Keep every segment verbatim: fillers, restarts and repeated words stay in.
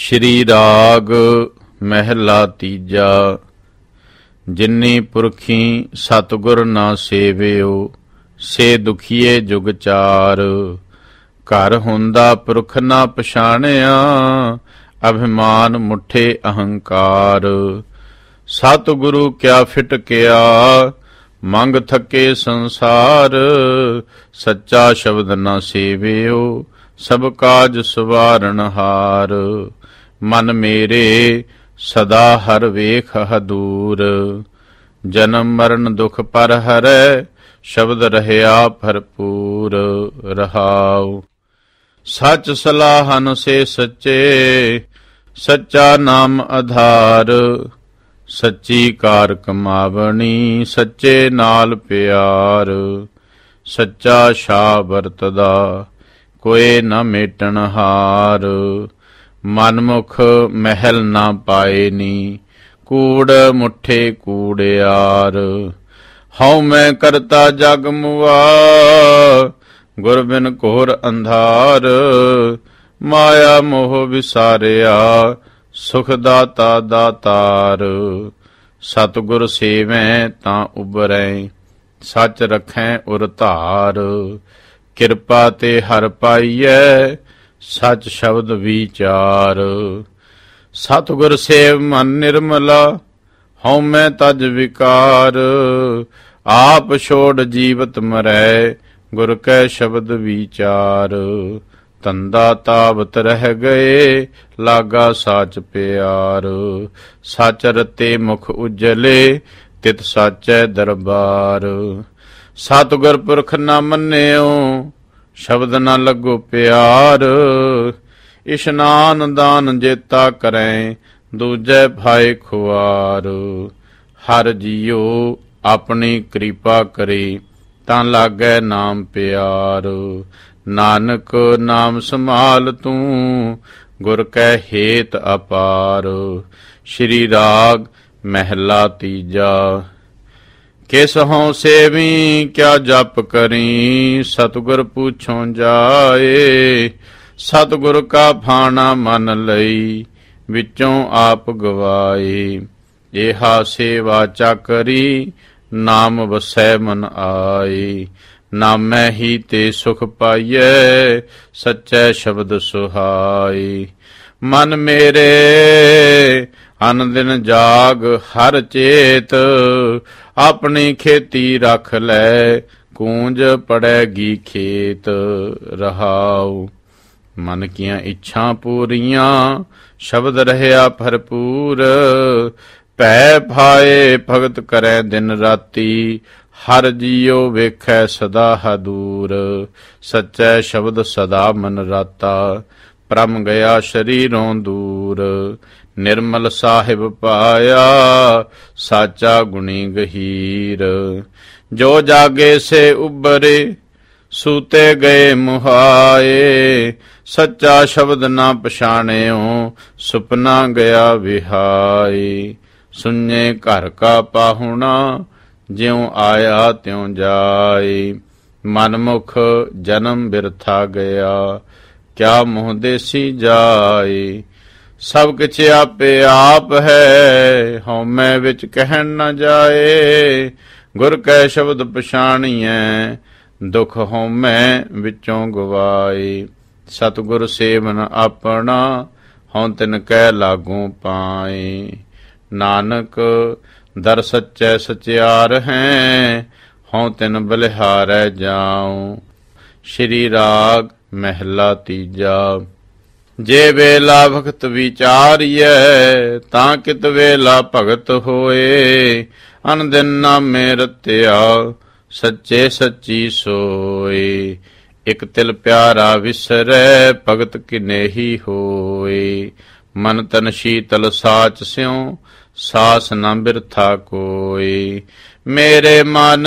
ਸ਼੍ਰੀ ਰਾਗ ਮਹਿਲਾ ਤੀਜਾ। ਜਿਨੀ ਪੁਰਖੀ ਸਤਿਗੁਰ ਨਾ ਸੇਵਿਓ, ਸੇ ਦੁਖੀਏ ਜੁਗ ਚਾਰ। ਘਰ ਹੁੰਦਾ ਪੁਰਖ ਨਾ ਪਛਾਣਿਆ, ਅਭਿਮਾਨ ਮੁੱਠੇ ਅਹੰਕਾਰ। ਸਤਿਗੁਰੂ ਕਿਆ ਫਿਟਕਿਆ, ਮੰਗ ਥਕੇ ਸੰਸਾਰ। ਸੱਚਾ ਸ਼ਬਦ ਨਾ ਸੇਵਿਓ, ਸਭ ਕਾਜ ਸਵਾਰਨ ਹਾਰ। ਮਨ ਮੇਰੇ ਸਦਾ ਹਰ ਵੇਖ ਹਦੂਰ, ਜਨਮ ਮਰਨ ਦੁਖ ਪਰ ਹਰੈ। ਸ਼ਬਦ ਰਹਿਆ ਭਰਪੂਰ ਰਹਾਉ। ਸੱਚ ਸਲਾਹਨ ਸੇ ਸੱਚੇ, ਸੱਚਾ ਨਾਮ ਆਧਾਰ। ਸੱਚੀ ਕਾਰ ਕਮਾਵਣੀ, ਸੱਚੇ ਨਾਲ ਪਿਆਰ। ਸੱਚਾ ਸ਼ਾਹ ਵਰਤਦਾ, ਕੋਏ ਨਾ ਮੇਟਣ ਹਾਰ। ਮਨਮੁਖ ਮਹਿਲ ਨਾ ਪਾਏ ਨੀ, ਕੂੜ ਮੁੱਠੇ ਕੂੜਿਆਰ। ਹਉ ਮੈਂ ਕਰਤਾ ਜਗ ਮੁਆ, ਗੁਰ ਬਿਨ ਘੋਰ ਅੰਧਾਰ। ਮਾਇਆ ਮੋਹ ਵਿਸਾਰਿਆ, ਸੁਖ ਦਾਤਾ ਦਾਤਾਰ। ਸਤਿਗੁਰ ਸੇਵੈ ਤਾਂ ਉਬਰੈ, ਸੱਚ ਰਖੈ ਉਰ ਧਾਰ। ਕਿਰਪਾ ਤੇ ਹਰ ਪਾਈਐ, ਸੱਚ ਸ਼ਬਦ ਵਿਚਾਰ। ਸਤਿਗੁਰ ਸੇਵ ਮਨ ਨਿਰਮਲਾ, ਹਉਮੈ ਤਜ ਵਿਕਾਰ। ਆਪ ਛੋੜ ਜੀਵਤ ਮਰੈ, ਗੁਰ ਕੈ ਸ਼ਬਦ ਵਿਚਾਰ। ਧੰਦਾ ਤਾਵਤ ਰਹਿ ਗਏ, ਲਾਗਾ ਸਾਚ ਪਿਆਰ। ਸੱਚ ਰਤੇ ਮੁਖ ਉਜਲੇ, ਤਿਤ ਸਾਚੈ ਦਰਬਾਰ। ਸਤਿਗੁਰ ਪੁਰਖ ਨਾ ਮੰਨਿਓ, ਸ਼ਬਦ ਨਾ ਲੱਗੋ ਪਿਆਰ। ਇਸ਼ਨਾਨ ਦਾਨ ਜੇਤਾ ਕਰੈ, ਦੂਜੈ ਭਾਏ ਖੁਆਰ। ਹਰ ਜੀਉ ਆਪਣੀ ਕਿਰਪਾ ਕਰੇ, ਤਾਂ ਲਾਗੈ ਨਾਮ ਪਿਆਰ। ਨਾਨਕ ਨਾਮ ਸੰਭਾਲ ਤੂੰ, ਗੁਰ ਕੈ ਹੇਤ ਅਪਾਰ। ਸ਼੍ਰੀ ਰਾਗ ਮਹਿਲਾ ਤੀਜਾ। ਕਿਸ ਹਉ ਸੇਵੀ ਕਿਆ ਜਪ ਕਰੀ, ਸਤਿਗੁਰ ਪੁੱਛੋਂ ਜਾਏ। ਸਤਿਗੁਰ ਕਾ ਭਾਣਾ ਮੰਨ ਲਈ, ਵਿੱਚੋਂ ਆਪ ਗਵਾਏ। ਇਹਾ ਸੇਵਾ ਚਾਕਰੀ, ਨਾਮ ਵਸੈ ਮਨ ਆਏ। ਨਾਮੈ ਹੀ ਤੇ ਸੁਖ ਪਾਈਐ, ਸੱਚੈ ਸ਼ਬਦ ਸੁਹਾਏ। ਮਨ ਮੇਰੇ ਅਨ ਦਿਨ ਜਾਗ ਹਰ ਚੇਤ, ਆਪਣੀ ਖੇਤੀ ਰਖ ਲੈ, ਕੂੰਜ ਪੜੈਗੀ ਖੇਤ ਰਹਾਉ। ਮਨ ਕੀਆਂ ਇੱਛਾ ਪੂਰੀਆਂ, ਸ਼ਬਦ ਰਹਿਆ ਭਰਪੂਰ। ਭੈ ਭਾਏ ਭਗਤ ਕਰੈ ਦਿਨ ਰਾਤੀ, ਹਰ ਜੀਉ ਵੇਖੈ ਸਦਾ ਹਦੂਰ। ਸੱਚੈ ਸ਼ਬਦ ਸਦਾ ਮਨ ਰਾਤਾ, ਭ੍ਰਮ ਗਿਆ ਸਰੀਰੋਂ ਦੂਰ। ਨਿਰਮਲ ਸਾਹਿਬ ਪਾਇਆ, ਸਾਚਾ ਗੁਣੀ ਗਹੀਰ। ਜੋ ਜਾਗੇ ਸੇ ਉਬਰੇ, ਸੂਤੇ ਗਏ ਮੁਹਾਏ। ਸੱਚਾ ਸ਼ਬਦ ਨਾ ਪਛਾਣਿਓ, ਸੁਪਨਾ ਗਿਆ ਵਿਹਾਏ। ਸੁਣੇ ਘਰ ਕਾ ਪਾਹੁਣਾ, ਜਿਉ ਆਇਆ ਤਿਉ ਜਾਏ। ਮਨਮੁਖ ਜਨਮ ਬਿਰਥਾ ਗਿਆ, ਕਿਆ ਮੁਹ ਦੇਸੀ ਜਾਏ। ਸਭ ਕਿਛ ਆਪੇ ਆਪ ਹੈ, ਹਉਮੈ ਵਿੱਚ ਕਹਿਣ ਨਾ ਜਾਏ। ਗੁਰ ਕੈ ਸ਼ਬਦ ਪਛਾਣੀਐ, ਦੁਖ ਹਉਮੈ ਵਿੱਚੋਂ ਗਵਾਏ। ਸਤਿਗੁਰ ਸੇਵਨ ਆਪਣਾ, ਹਉ ਤਿਨ ਕੈ ਲਾਗੂ ਪਾਏ। ਨਾਨਕ ਦਰ ਸੱਚੈ ਸਚਿਆਰ ਹੈ, ਹਉ ਤਿਨ ਬਲਿਹਾਰੈ ਜਾਉ। ਸ਼੍ਰੀ ਰਾਗ ਮਹਿਲਾ ਤੀਜਾ। ਜੇ ਵੇਲਾ ਭਗਤ ਵਿਚਾਰੀਐ, ਤਾਂ ਕਿਤ ਵੇਲਾ ਭਗਤ ਹੋਏ। ਅਨ ਦਿਨ ਨਾਮੇ ਰਤਿਆ, ਸੱਚੇ ਸੱਚੀ ਸੋਏ। ਇਕ ਤਿਲ ਪਿਆਰਾ ਵਿਸਰੈ, ਭਗਤ ਕਿਨੇਹੀ ਹੋਏ। ਮਨ ਤਨ ਸ਼ੀਤਲ ਸਾਚ ਸਿਉ, ਸਾਸ ਨਾ ਬਿਰਥਾ ਕੋਏ। ਮੇਰੇ ਮਨ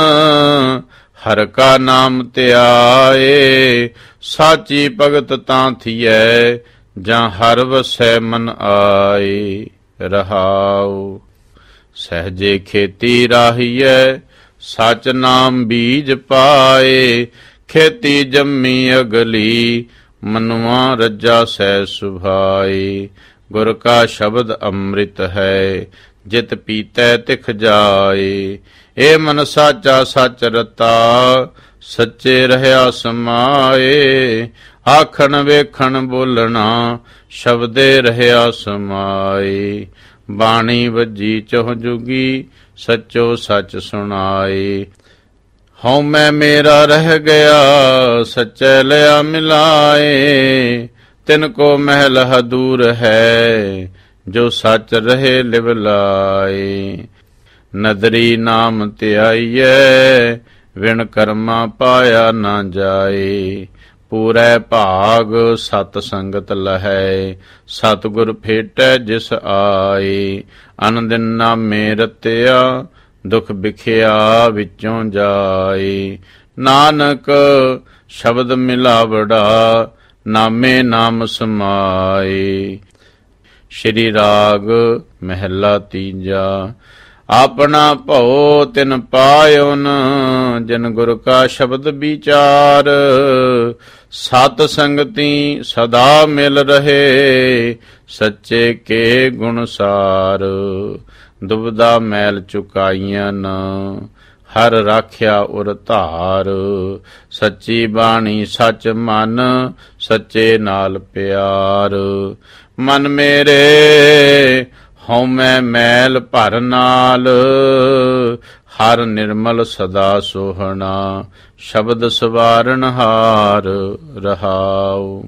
ਹਰ ਕਾ ਨਾਮ ਧਿਆਏ। ਸਾਚੀ ਭਗਤ ਤਾਂ ਥੀਐ, ਜਾਂ ਹਰ ਵਸੈ ਮਨ ਆਏ ਰਹਾਉ। ਸਹਜੇ ਖੇਤੀ ਰਾਹੀਐ, ਸਚ ਨਾਮ ਬੀਜ ਪਾਏ। ਖੇਤੀ ਜੰਮੀ ਅਗਲੀ, ਮਨੁਆ ਰੱਜਾ ਸਹਿ ਸੁਭਾਈ। ਗੁਰ ਕਾ ਸ਼ਬਦ ਅੰਮ੍ਰਿਤ ਹੈ, ਜਿਤ ਪੀਤੈ ਤਿਖ ਜਾਏ। ਏ ਮਨ ਸਾਚਾ ਸਚ ਰਤਾ, ਸੱਚੇ ਰਹਿਆ ਸਮਾਏ। ਆਖਣ ਵੇਖਣ ਬੋਲਣਾ, ਸ਼ਬਦੇ ਰਹਿਆ ਸਮਾਏ। ਬਾਣੀ ਵੱਜੀ ਚਹੁ ਜੁਗੀ, ਸੱਚੋ ਸੱਚ ਸੁਣਾਏ। ਹਉ ਮੈਂ ਮੇਰਾ ਰਹਿ ਗਿਆ, ਸੱਚੇ ਲਿਆ ਮਿਲਾਏ। ਤਿਨ ਕੋ ਮਹਿਲ ਹਦੂਰ ਹੈ, ਜੋ ਸੱਚ ਰਹੇ ਲਿਵ ਲਾਏ। ਨਦਰੀ ਨਾਮ ਧਿਆਈਐ, ਵਿਣ ਕਰਮਾ ਪਾਇਆ ਨਾ ਜਾਏ। ਪੂਰੈ ਭਾਗ ਸਤ ਸੰਗਤ ਲਹੈ, ਸਤਿਗੁਰ ਭੇਟੈ ਜਿਸ ਆਏ। ਅਨ ਦਿਨ ਨਾਮੇ ਰਤਿਆ, ਦੁਖ ਬਿਖਿਆ ਵਿੱਚੋਂ ਜਾਏ। ਨਾਨਕ ਸ਼ਬਦ ਮਿਲਾਵੜਾ, ਨਾਮੇ ਨਾਮ ਸਮਾਏ। ਸ਼੍ਰੀ ਰਾਗ ਮਹਿਲਾ ਤੀਜਾ। ਆਪਣਾ ਭਉ ਤਿਨ ਪਾਇਓਨ, ਜਿਨ ਗੁਰ ਕਾ ਸ਼ਬਦ ਵਿਚਾਰ। ਸਤ ਸੰਗਤੀ ਸਦਾ ਮਿਲ ਰਹੇ, ਸੱਚੇ ਕੇ ਗੁਣ ਸਾਰ। ਦੁਬਦਾ ਮੈਲ ਚੁਕਾਈਆਂ, ਹਰ ਰਾਖਿਆ ਉਰ ਧਾਰ। ਸੱਚੀ ਬਾਣੀ ਸੱਚ ਮਨ, ਸੱਚੇ ਨਾਲ ਪਿਆਰ। ਮਨ ਮੇਰੇ ਹਉ ਮੈਂ ਮੈਲ ਭਰ ਨਾਲ, ਹਰ ਨਿਰਮਲ ਸਦਾ ਸੋਹਣਾ। ਸ਼ਬਦ ਸਵਾਰਨ ਹਾਰ ਰਹਾਉ।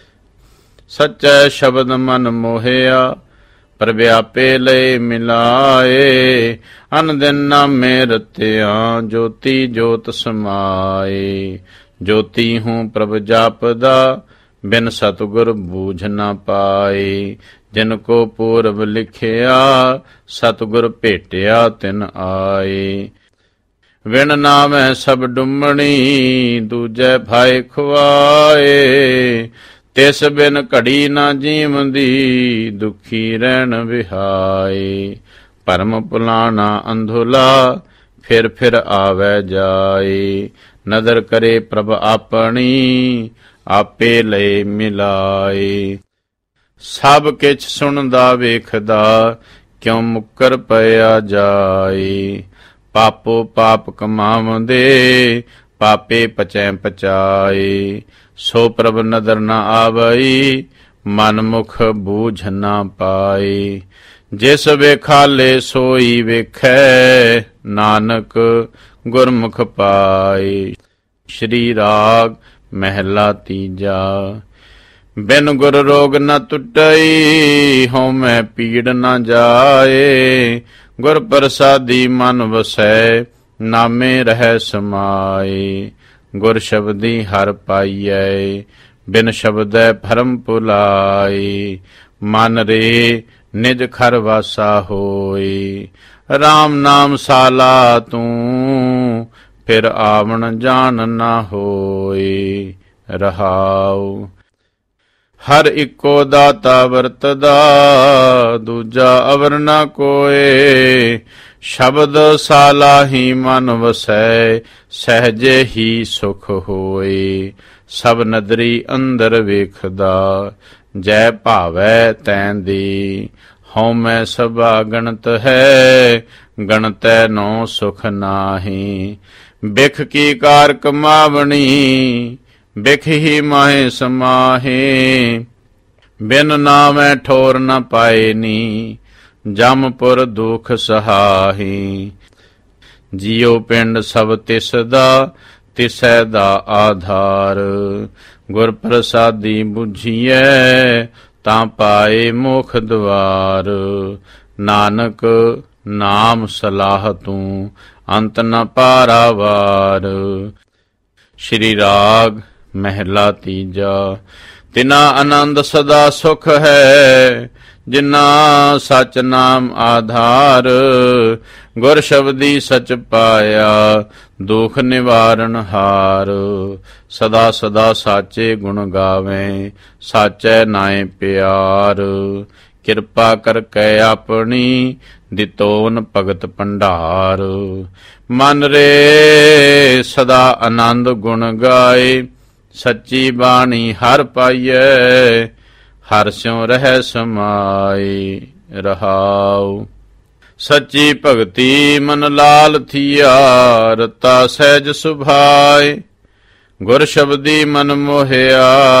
ਸੱਚੈ ਸ਼ਬਦ ਮਨ ਮੋਹਿਆ, ਪ੍ਰਵਿਆਪੇ ਲਈ ਮਿਲਾਏ। ਅਨ ਦਿਨ ਨਾਮੇ ਰਤਿਆ, ਜੋਤੀ ਜੋਤ ਸਮਾਏ। ਜੋਤੀ ਹੂੰ ਪ੍ਰਭ ਜਾਪਦਾ, ਬਿਨ ਸਤਿਗੁਰ ਬੂਝ ਨਾ ਪਾਏ। ਜਿਨ ਕੋ ਪੂਰਬ ਲਿਖਿਆ, ਸਤਿਗੁਰ ਭੇਟਿਆ ਤਿਨ ਆਏ। ਵਿਣ ਨਾਮੈ ਸਭ ਡੁੰਮਣੀ, ਦੂਜੈ ਭਾਇ ਖੁਆਏ। ਤਿਸ ਬਿਨ ਘੜੀ ਨਾ ਜੀਵਦੀ, ਦੁਖੀ ਰਹਿਣ ਵਿਹਾਏ। ਭਰਮ ਭੁਲਾਣਾ ਅੰਧੁਲਾ, ਫਿਰ ਫਿਰ ਆਵੈ ਜਾਏ। ਨਦਰ ਕਰੇ ਪ੍ਰਭ ਆਪਣੀ, ਆਪੇ ਲਏ ਮਿਲਾਏ। ਸਭ ਕਿਛ ਸੁਣਦਾ ਵੇਖਦਾ, ਕਿਉ ਮੁੱਕਰ ਪਿਆ ਜਾਏ। ਪਾਪੋ ਪਾਪ ਕਮਾਵੰਦੇ, ਪਾਪੇ ਪਚੈ ਪਚਾਏ। ਸੋ ਪ੍ਰਭ ਨਦਰ ਨ ਆਵਈ, ਮਨ ਮੁਖ ਬੂਝ ਨਾ ਪਾਏ। ਜਿਸ ਵੇਖਾਲੇ ਸੋਈ ਵੇਖੈ, ਨਾਨਕ ਗੁਰਮੁਖ ਪਾਏ। ਸ਼੍ਰੀ ਰਾਗ ਮਹਿਲਾ ਤੀਜਾ। ਬਿਨ ਗੁਰ ਰੋਗ ਨ ਟੁੱਟਈ, ਹਉ ਮੈਂ ਪੀੜ ਨ ਜਾਏ। ਗੁਰ ਪ੍ਰਸਾਦੀ ਮਨ ਵਸੈ, ਨਾਮੇ ਰਹਿ ਸਮਾਏ। ਗੁਰ ਸ਼ਬਦੀ ਹਰ ਪਾਈਐ, ਬਿਨ ਸ਼ਬਦੈ ਭਰਮ ਭੁਲਾਏ। ਮਨ ਰੇ ਨਿਜ ਖਰ ਵਾਸਾ ਹੋਈ, ਰਾਮ ਨਾਮ ਸਾਲਾ ਤੂੰ। ਫਿਰ ਆਵਣ ਜਾਣ ਨਾ ਹੋਈ ਰਹਾਉ। ਹਰ ਇੱਕੋ ਦਾਤਾ ਵਰਤਦਾ, ਦੂਜਾ ਅਵਰ ਨਾ ਕੋਏ। ਸ਼ਬਦ ਸਾਲਾ ਹੀ ਮਨ ਵਸੈ, ਸਹਿਜੇ ਹੀ ਸੁਖ ਹੋਏ। ਸਭ ਨਦਰੀ ਅੰਦਰ ਵੇਖਦਾ, ਜੈ ਭਾਵੈ ਤੈਂ ਦੀ। ਹਉ ਮੈਂ ਸਭਾ ਗਣਤ ਹੈ, ਗਣਤੈ ਨੋ ਸੁਖ ਨਾਹੀ। ਬਿਖ ਕੀ ਕਾਰ ਕਮਾਵਣੀ, ਬਿਖ ਹੀ ਮਾਹੇ ਸਮਾਹੇ। ਬਿਨ ਨਾਮੈ ਠੋਰ ਨ ਪਾਏਨੀ, ਜਮਪੁਰ ਦੁਖ ਸਹਾਹੀ। ਜਿਉ ਪਿੰਡ ਸਭ ਤਿਸ ਦਾ, ਤਿਸੈ ਦਾ ਆਧਾਰ। ਗੁਰ ਪ੍ਰਸਾਦੀ ਬੁਝੀਐ, ਤਾਂ ਪਾਏ ਮੁਖ ਦੁਆਰ। ਨਾਨਕ ਨਾਮ ਸਲਾਹ ਤੂੰ, ਅੰਤ ਨ ਪਾਰਾਵਾਰ। ਸ਼੍ਰੀ ਰਾਗ ਮਹਿਲਾ ਤੀਜਾ। ਤਿਨਾ ਆਨੰਦ ਸਦਾ ਸੁਖ ਹੈ, ਜਿਨਾ ਸਚ ਨਾਮ ਆਧਾਰ। ਗੁਰ ਸ਼ਬਦੀ ਸਚ ਪਾਇਆ, ਦੁਖ ਨਿਵਾਰਨ ਹਾਰ। ਸਦਾ ਸਦਾ ਸਾਚੇ ਗੁਣ ਗਾਵੇਂ, ਸਾਚੈ ਨਾਏ ਪਿਆਰ। ਕਿਰਪਾ ਕਰਕੇ ਆਪਣੀ, ਦਿਤੋਨ ਭਗਤ ਭੰਡਾਰ। ਮਨ ਰੇ ਸਦਾ ਆਨੰਦ ਗੁਣ ਗਾਏ, ਸੱਚੀ ਬਾਣੀ ਹਰ ਪਾਈਐ, ਹਰ ਸਿਉ ਰਹਿ ਸਮਾਈ। ਰਹਾਉ ਸੱਚੀ ਭਗਤੀ ਮਨ ਲਾਲ ਥੀਆ, ਰਤਾ ਸਹਿਜ ਸੁਭਾਏ। ਗੁਰ ਸ਼ਬਦੀ ਮਨ ਮੋਹਿਆ,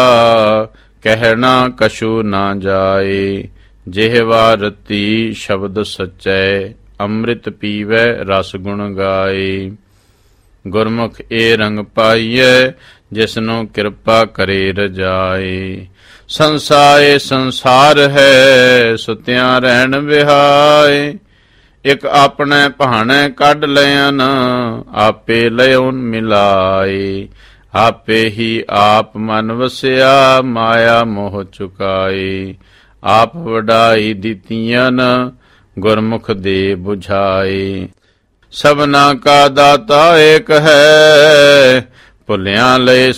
ਕਹਿਣਾ ਕਛੂ ਨਾ ਜਾਏ। ਜਿਹਵਾ ਰਤੀ ਸ਼ਬਦ ਸਚੈ, ਅੰਮ੍ਰਿਤ ਪੀਵੈ ਰਸ ਗੁਣ ਗਾਏ। ਗੁਰਮੁਖ ਏ ਰੰਗ ਪਾਈਐ, ਜਿਸਨੂੰ ਕਿਰਪਾ ਕਰੇ ਰਜਾਏ। ਸੰਸਾਏ ਸੰਸਾਰ ਹੈ, ਸੁਤਿਆਂ ਰਹਿਣ ਵਿਹਾਏ। ਇਕ ਆਪਣੇ ਭਾਣੇ ਕੱਢ ਲਿਆਨ, ਆਪੇ ਲਿਓਨ ਮਿਲਾਏ। ਆਪੇ ਹੀ ਆਪ ਮਨ ਵਸਿਆ, ਮਾਇਆ ਮੋਹ ਚੁਕਾਏ। ਆਪ ਵਡਾਈ ਦਿੱਤੀਆਂ, ਗੁਰਮੁਖ ਦੇ ਬੁਝਾਏ। ਸਭਨਾ ਕਾ ਦਾਤਾ ਏਕ ਹੈ, ਭੁੱਲਿਆਂ ਲਈ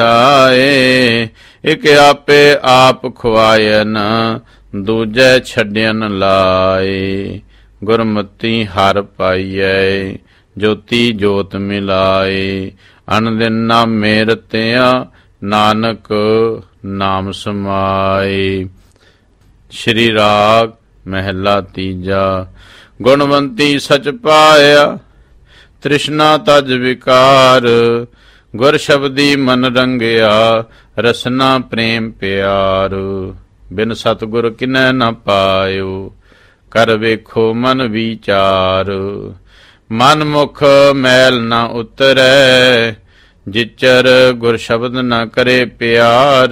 ਸਮਝਾਏ। ਇਕ ਆਪੇ ਆਪ ਖੁਆਇਨ, ਦੂਜੇ ਛੱਡਿਆਨ ਲਾਏ। ਗੁਰਮਤੀ ਹਰ ਪਾਈਐ, ਜੋਤੀ ਜੋਤ ਮਿਲਾਏ। ਅਨਦਿਨ ਨਾਮੇ ਰਤਿਆ, ਨਾਨਕ ਨਾਮ ਸਮਾਏ। ਸ਼੍ਰੀ ਰਾਗ ਮਹਿਲਾ ਤੀਜਾ। ਗੁਣਵੰਤੀ ਸਚ ਪਾਇਆ, ਤ੍ਰਿਸ਼ਨਾ ਤਜ ਵਿਕਾਰ। ਗੁਰ ਸ਼ਬਦੀ ਮਨ ਰੰਗਿਆ, ਰਸਨਾ ਪ੍ਰੇਮ ਪਿਆਰ। ਬਿਨ ਸਤਿਗੁਰ ਕਿਨੈ ਨ ਪਾਇਓ, ਕਰ ਵੇਖੋ ਮਨ ਵਿਚਾਰ। ਮਨ ਮੁਖ ਮੈਲ ਨ ਉਤਰੈ, ਜਿਚਰ ਗੁਰ ਸ਼ਬਦ ਨ ਕਰੇ ਪਿਆਰ।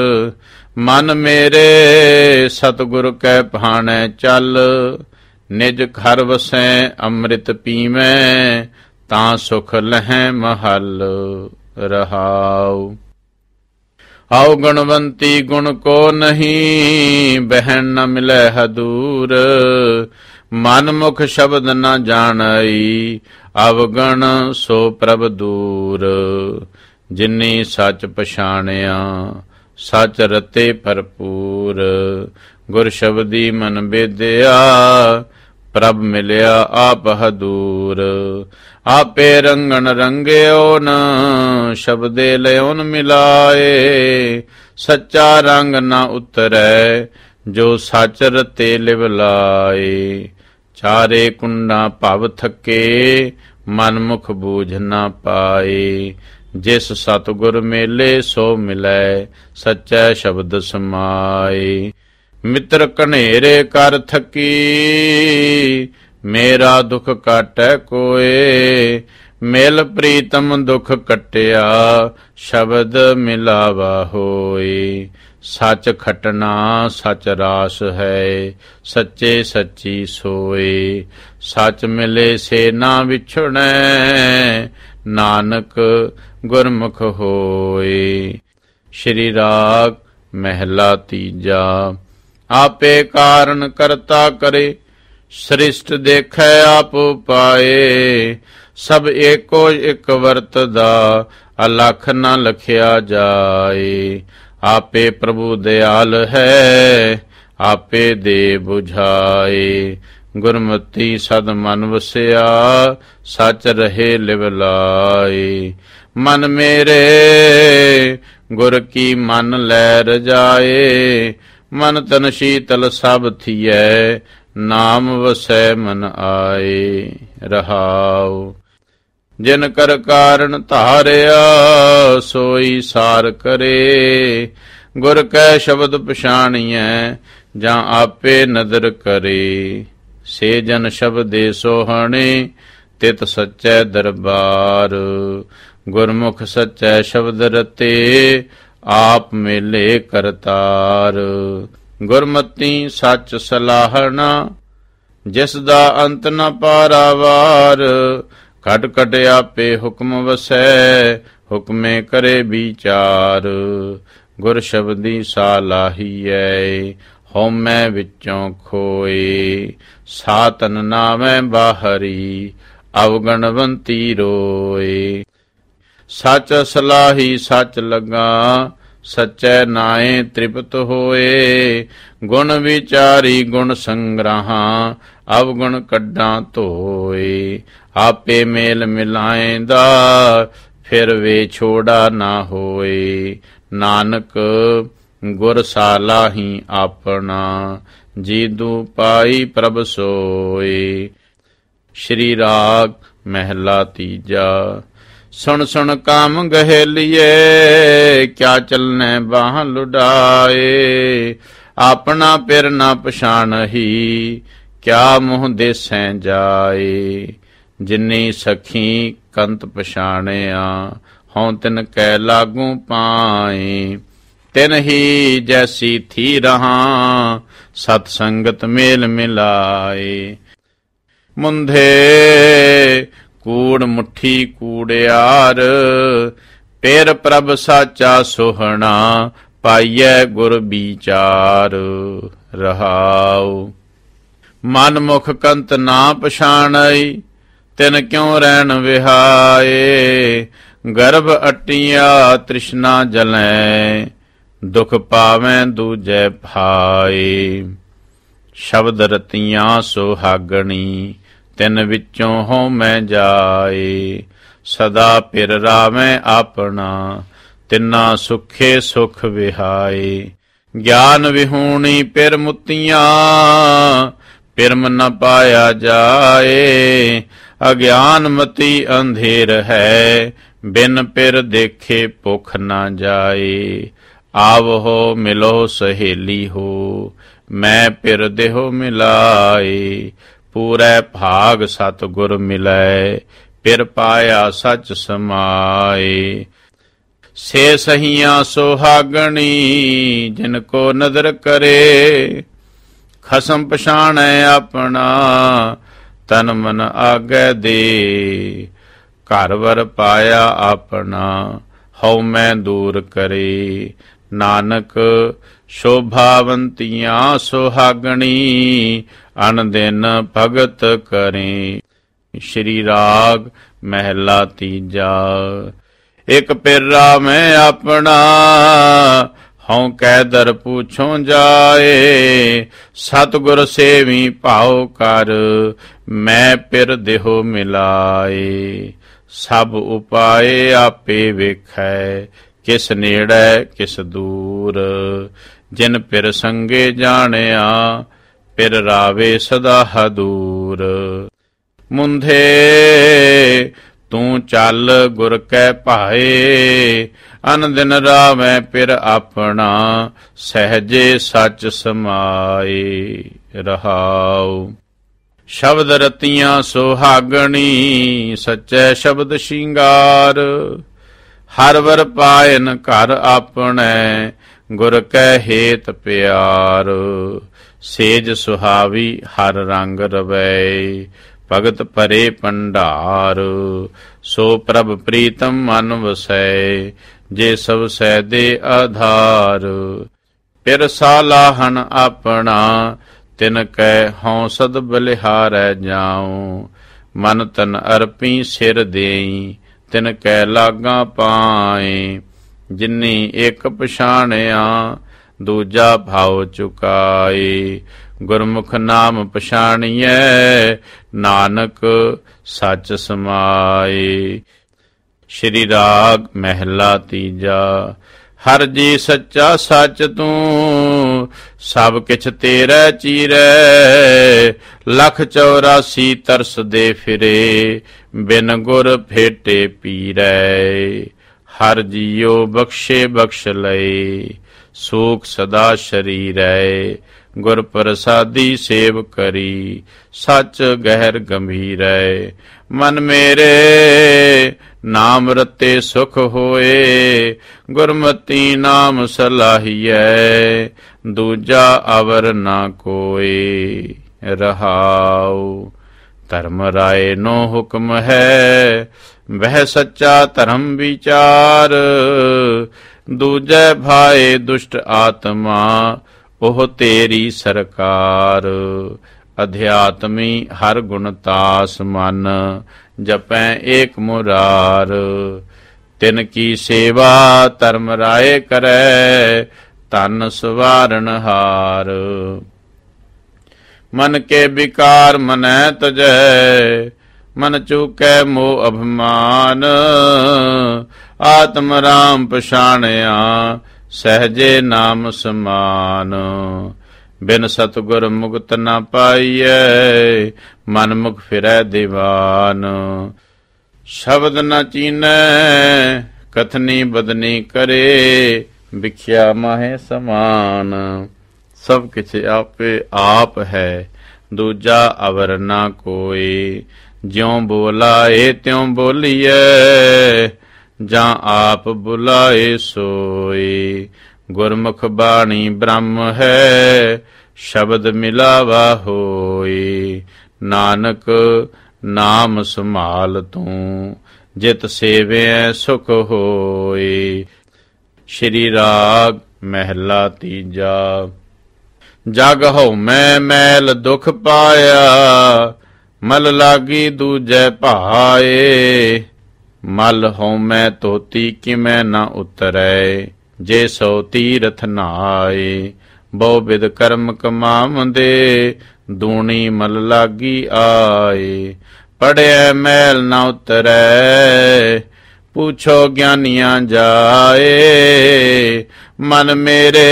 ਮਨ ਮੇਰੇ ਸਤਿਗੁਰ ਕੈ ਭਾਣੈ ਚੱਲ, ਨਿਜ ਘਰ ਵਸੈ ਅੰਮ੍ਰਿਤ ਪੀਵੈ। ਤਾਂ ਸੁਖ ਲਹੈ ਮਹਲ। ਰਹਾਉ ਆਉ ਗੁਣਵੰਤੀ ਗੁਣ ਕੋ ਨਹੀਂ, ਬਹਿਣ ਨ ਮਿਲੈ ਹਦੂਰ। ਮਨ ਮੁਖ ਸ਼ਬਦ ਨ ਜਾਣਈ, ਅਵਗਣ ਸੋ ਪ੍ਰਭ ਦੂਰ। ਜਿਨੀ ਸੱਚ ਪਛਾਣਿਆ, ਸੱਚ ਰਤੇ ਭਰਪੂਰ। ਗੁਰ ਸ਼ਬਦੀ ਮਨ ਬੇਦਿਆ, ਪ੍ਰਭ ਮਿਲਿਆ ਆਪ ਹਦੂਰ। ਆਪੇ ਰੰਗਣ ਰੰਗਿਓ ਨ, ਸ਼ਬਦੇ ਲਿਓਨ ਮਿਲਾਏ। ਸੱਚਾ ਰੰਗ ਨ ਉਤਰੈ, ਜੋ ਸੱਚ ਰਤੇ ਲਿਵ ਲਾਏ। ਚਾਰੇ ਕੁੰਡਾ ਭਵ ਥਕੇ, ਮਨ ਮੁਖ ਬੂਝ ਨਾ ਪਾਏ। ਜਿਸ ਸਤਿਗੁਰ ਮੇਲੇ ਸੋ ਮਿਲੈ, ਸੱਚੈ ਸ਼ਬਦ ਸਮਾਏ। ਮਿੱਤਰ ਘਨੇਰੇ ਕਰ ਥਕੀ, ਮੇਰਾ ਦੁਖ ਕਾਟੈ ਕੋਏ। ਮਿਲ ਪ੍ਰੀਤਮ ਦੁਖ ਕਟਿਆ, ਸ਼ਬਦ ਮਿਲਾਵਾ ਹੋਏ। ਸੱਚ ਖਟਣਾ ਸੱਚ ਰਾਸ ਹੈ, ਸੱਚੇ ਸੱਚੀ ਸੋਏ। ਸੱਚ ਮਿਲੇ ਸੇ ਨਾ ਵਿਛੜੈ, ਨਾਨਕ ਗੁਰਮੁਖ ਹੋਏ। ਸ਼੍ਰੀ ਰਾਗ ਮਹਿਲਾ ਤੀਜਾ। ਆਪੇ ਕਾਰਨ ਕਰਤਾ ਕਰੇ, ਸ੍ਰਿਸ਼ਟ ਦੇਖੈ ਆਪ ਪਾਏ। ਸਭ ਏਕੋ ਇਕ ਵਰਤਦਾ, ਅਲਖ ਨ ਲਖਿਆ ਜਾਏ। ਆਪੇ ਪ੍ਰਭੂ ਦਿਆਲ ਹੈ, ਆਪੇ ਦੇ ਬੁਝਾਏ। ਗੁਰਮਤੀ ਸਦ ਮਨ ਵਸਿਆ, ਸੱਚ ਰਹੇ ਲਿਵ ਲਾਏ। ਮਨ ਮੇਰੇ ਗੁਰ ਕੀ ਮਨ ਲੈ ਰਜਾਏ। ਮਨ ਤਨ ਸ਼ੀਤਲ ਸਭ ਥੀਐ, ਨਾਮ ਵਸੈ ਮਨ ਆਏ। ਰਹਾਉ ਜਿਨ ਕਰ ਕਾਰਨ ਧਾਰਿਆ, ਸੋਈ ਸਾਰ ਕਰੇ। ਗੁਰ ਕੈ ਸ਼ਬਦ ਪਛਾਣੀਐ, ਜਾਂ ਆਪੇ ਨਦਰ ਕਰੇ। ਸੇ ਜਨ ਸ਼ਬਦੇ ਸੋਹਣੇ, ਤਿਤ ਸੱਚੈ ਦਰਬਾਰ। ਗੁਰਮੁਖ ਸੱਚੈ ਸ਼ਬਦ ਰਤੇ, ਆਪ ਮੇਲੇ ਕਰਤਾਰ। ਗੁਰਮਤੀ ਸੱਚ ਸਲਾਹਣਾ, ਜਿਸ ਦਾ ਅੰਤ ਨ ਪਾਰਾਵਾਰ। ਘਟ ਘਟ ਆਪੇ ਹੁਕਮ ਵਸੈ, ਹੁਕਮੇ ਕਰੇ ਵਿਚਾਰ। ਗੁਰ ਸ਼ਬਦੀ ਸਾਲਾਹੀਐ, ਹਉਮੈ ਵਿੱਚੋਂ ਖੋਏ। ਸਾਤਨ ਨਾਮੈ ਬਾਹਰੀ, ਅਵਗਣਵੰਤੀ ਰੋਏ। ਸੱਚ ਸਲਾਹੀ ਸੱਚ ਲੱਗਾ, ਸੱਚੈ ਨਾਏ ਤ੍ਰਿਪਤ ਹੋਏ। ਗੁਣ ਵਿਚਾਰੀ ਗੁਣ ਸੰਗ੍ਰਾਹਾਂ, ਅਵਗੁਣ ਕੱਢਾਂ ਧੋਏ। ਆਪੇ ਮੇਲ ਮਿਲਾਏਂਦਾ, ਫਿਰ ਵੇ ਛੋੜਾ ਨਾ ਹੋਏ। ਨਾਨਕ ਗੁਰ ਸਾਲਾਹੀ ਆਪਣਾ, ਜੀਦੂ ਪਾਈ ਪ੍ਰਭ ਸੋਏ। ਸ਼੍ਰੀ ਰਾਗ ਮਹਿਲਾ ਤੀਜਾ। ਸੁਣ ਸੁਣ ਕਾਮ ਗਹੇਲੀਏ, ਕਿਆ ਚਲਨੇ ਬਾਹ ਲੁਡਾਏ। ਆਪਣਾ ਪਿਰ ਨਾ ਪਛਾਣਹੀ, ਕਿਆ ਮੂੰਹ ਦੇਸੈਂ ਜਾਏ। ਜਿਨੀ ਸਖੀ ਕੰਤ ਪਛਾਣਿਆ, ਹਉ ਤਿਨ ਕੈ ਲਾਗੂ ਪਾਏ। ਤਿਨ ਹੀ ਜੈਸੀ ਥੀ ਰਹਾ, ਸਤ ਸੰਗਤ ਮੇਲ ਮਿਲਾਏ। ਮੁੰਧੇ ਕੂੜ ਮੁੱਠੀ ਕੂੜਿਆਰ, ਪਿਰ ਪ੍ਰਭ ਸਾਚਾ ਸੋਹਣਾ। ਪਾਈਐ ਗੁਰ ਵਿਚਾਰ ਰਹਾਉ। ਮਨ ਮੁਖ ਕੰਤ ਨਾ ਪਛਾਣਈ, ਤਿਨ ਕਿਉ ਰਹਿਣ ਵਿਹਾਏ। ਗਰਭ ਅਟੀਆ ਤ੍ਰਿਸ਼ਨਾ ਜਲੈ, ਦੁਖ ਪਾਵੈ ਦੂਜੈ ਭਾਏ। ਸ਼ਬਦ ਰਤੀਆਂ ਸੁਹਾਗਣੀ, ਤਿਨ ਵਿੱਚੋਂ ਹਉ ਮੈਂ ਜਾਏ। ਸਦਾ ਪਿਰ ਰਾਵੈ ਆਪਣਾ, ਤਿੰਨਾ ਸੁਖੇ ਸੁਖ ਵਿਹਾਏ। ਗਿਆਨ ਵਿਹੂਣੀ ਪਿਰ ਮੁਤੀਆਂ, ਪਿਰਮ ਨ ਪਾਇਆ ਜਾਏ। ਅਗਿਆਨ ਮਤੀ ਅੰਧੇਰ ਹੈ, ਬਿਨ ਪਿਰ ਦੇਖੇ ਭੁਖ ਨਾ ਜਾਏ। ਆਵੋ ਮਿਲੋ ਸਹੇਲੀ ਹੋ, ਮੈਂ ਪਿਰ ਦੇਹੋ ਮਿਲਾਏ। ਪੂਰੈ ਭਾਗ ਸਤ ਗੁਰ ਮਿਲੈ, ਪਿਰ ਪਾਇਆ ਸਚ ਸਮਾਏ। ਸੇ ਸਹੀਆਂ ਸੁਹਾਗਣੀ, ਜਿਨ ਕੋ ਨਦਰ ਕਰੇ। ਖਸਮ ਪਛਾਣੈ ਆਪਣਾ, ਤਨ ਮਨ ਆਗੈ ਦੇ। ਘਰ ਵਰ ਪਾਇਆ ਆਪਣਾ, ਹਉ ਮੈਂ ਦੂਰ ਕਰੇ। ਨਾਨਕ ਸ਼ੋਭਾਵੰਤੀਆਂ ਸੁਹਾਗਣੀ, ਅਨ ਦਿਨ ਭਗਤ ਕਰੇ। ਸ਼੍ਰੀ ਰਾਗ ਮਹਿਲਾ ਤੀਜਾ। ਇਕ ਪਿਰਾ ਮੈਂ ਆਪਣਾ, ਹਉ ਕੈ ਦਰ ਪੁੱਛੋਂ ਜਾਏ। ਸਤਿਗੁਰ ਸੇਵੀ ਭਾਉ ਕਰ, ਮੈਂ ਪਿਰ ਦੇਹੋ ਮਿਲਾਏ। ਸਭ ਉਪਾਏ ਆਪੇ ਵੇਖੈ, ਕਿਸ ਨੇੜੇ ਕਿਸ ਦੂਰ। ਜਿਨ ਪਿਰ ਸੰਗੇ ਜਾਣਿਆ, ਪਿਰ ਰਾਵੇ ਸਦਾ ਹਦੂਰ। ਮੁੰਧੇ ਤੂੰ ਚੱਲ ਗੁਰ ਕੈ ਭਾਏ, ਅਨ ਦਿਨ ਰਾਵੈ ਪਿਰ ਆਪਣਾ। ਸਹਿਜੇ ਸਚ ਸਮਾਏ ਰਹਾਉ। ਸ਼ਬਦ ਰਤੀਆਂ ਸੁਹਾਗਣੀ, ਸੱਚੈ ਸ਼ਬਦ ਸ਼ਿੰਗਾਰ। ਹਰ ਵਰ ਪਾਇਨ ਘਰ ਆਪਣੈ, ਗੁਰ ਕੈ ਹੇਤ ਪਿਆਰ। ਸੇਜ ਸੁਹਾਵੀ ਹਰ ਰੰਗ ਰਵੈ, ਭਗਤ ਭਰੇ ਭੰਡਾਰ। ਸੋ ਪ੍ਰਭ ਪ੍ਰੀਤਮ ਮਨ ਵਸੈ, ਜੇ ਸਭ ਸੈ ਦੇ ਆਧਾਰ। ਪਿਰ ਸਾਲਾਹਣ ਆਪਣਾ, ਤਿਨ ਕੈ ਹਉ ਸਦ ਬਲਿਹਾਰੈ ਜਾਉ। ਮਨ ਤਨ ਅਰਪੀ ਸਿਰ ਦੇਈ, ਤਿਨ ਕੈ ਲਾਗਾ ਪਾਏ। ਜਿਨੀ ਇੱਕ ਪਛਾਣਿਆ, ਦੂਜਾ ਭਾਉ ਚੁਕਾਏ। ਗੁਰਮੁਖ ਨਾਮ ਪਛਾਣੀਐ, ਨਾਨਕ ਸਚ ਸਮਾਏ। ਸ਼੍ਰੀ ਰਾਗ ਮਹਿਲਾ ਤੀਜਾ। ਹਰ ਜੀ ਸੱਚਾ ਸੱਚ ਤੂੰ, ਸਭ ਕਿਛ ਤੇਰੇ ਚੀਰੈ। ਲਖ ਚੌਰਾਸੀ ਤਰਸ ਦੇ ਫਿਰੇ, ਬਿਨ ਗੁਰ ਭੇਟੇ ਪੀਰੈ। ਹਰ ਜੀਉ ਬਖਸ਼ੇ ਬਖਸ਼ ਲਏ, ਸੂਖ ਸਦਾ ਸ਼ਰੀਰੈ। ਗੁਰ ਪ੍ਰਸਾਦੀ ਸੇਵ ਕਰੀ, ਸੱਚ ਗਹਿਰ ਗੰਭੀਰੈ। ਮਨ ਮੇਰੇ ਨਾਮ ਰਤੇ ਸੁਖ ਹੋਏ, ਗੁਰਮਤੀ ਨਾਮ ਸਲਾਹੀਐ। ਦੂਜਾ ਅਵਰ ਨਾ ਕੋਏ ਰਹਾਉ। ਧਰਮ ਰਾਏ ਨੋ ਹੁਕਮ ਹੈ, ਵਹਿ ਸੱਚਾ ਧਰਮ ਵਿਚਾਰ। ਦੂਜੈ ਭਾਏ ਦੁਸ਼ਟ ਆਤਮਾ, ਉਹ ਤੇਰੀ ਸਰਕਾਰ। ਅਧਿਆਤਮੀ ਹਰ ਗੁਣ ਤਾਸ ਮਨ, ਜਪੈ ਏਕ ਮੁਰਾਰ। ਤਿਨ ਕੀ ਸੇਵਾ ਧਰਮ ਰਾਏ ਕਰੈ, ਧਨ ਸਵਾਰਨ ਹਾਰ। ਮਨ ਕੇ ਵਿਕਾਰ ਮਨੈ ਤਜੈ, ਮਨ ਚੂਕੈ ਮੋਹ ਅਭਿਮਾਨ। ਆਤਮ ਰਾਮ ਪਛਾਣਿਆ ਸਹਜੇ ਨਾਮ ਸਮਾਨ। ਬਿਨ ਸਤਿਗੁਰ ਮੁਕਤ ਨਾ ਪਾਈਐ ਮਨ ਮੁਖ ਫਿਰੈ ਦੀਵਾਨ। ਸ਼ਬਦ ਨ ਚੀਨੈ ਕਥਨੀ ਬਦਨੀ ਕਰੇ ਵਿਖਿਆ ਮਾਹੇ ਸਮਾਨ। ਸਭ ਕਿਛ ਆਪੇ ਆਪ ਹੈ ਦੂਜਾ ਅਵਰ ਨਾ ਕੋਈ। ਜਿਉ ਬੋਲਾਏ ਤਿਉ ਬੋਲੀਐ ਜਾਂ ਆਪ ਬੁਲਾਏ ਸੋਈ। ਗੁਰਮੁਖ ਬਾਣੀ ਬ੍ਰਹਮ ਹੈ ਸ਼ਬਦ ਮਿਲਾਵਾ ਹੋਈ। ਨਾਨਕ ਨਾਮ ਸੰਭਾਲ ਤੂੰ ਜਿਤ ਸੇਵਿਐ ਸੁਖ ਹੋਈ। ਸ਼੍ਰੀ ਰਾਗ ਮਹਿਲਾ ਤੀਜਾ। ਜਗ ਹਉਮੈ ਮੈਲ ਦੁਖ ਪਾਇਆ ਮਲ ਲਾਗੀ ਦੂਜੈ ਭਾਏ। ਮਲ ਹਉਮੈ ਧੋਤੀ ਕਿਮੈ ਨ ਉਤਰੈ ਜੇ ਸੋ ਤੀਰਥ ਨਹਾਏ। ਬਹੁ ਬਿਦ ਕਰਮ ਕਮਾਵੰਦੇ ਦੂਣੀ ਮਲ ਲਾਗੀ ਆਏ। ਪੜਿਐ ਮੈਲ ਨ ਉਤਰੈ ਪੁੱਛੋ ਗਿਆਨੀਆਂ ਜਾਏ। ਮਨ ਮੇਰੇ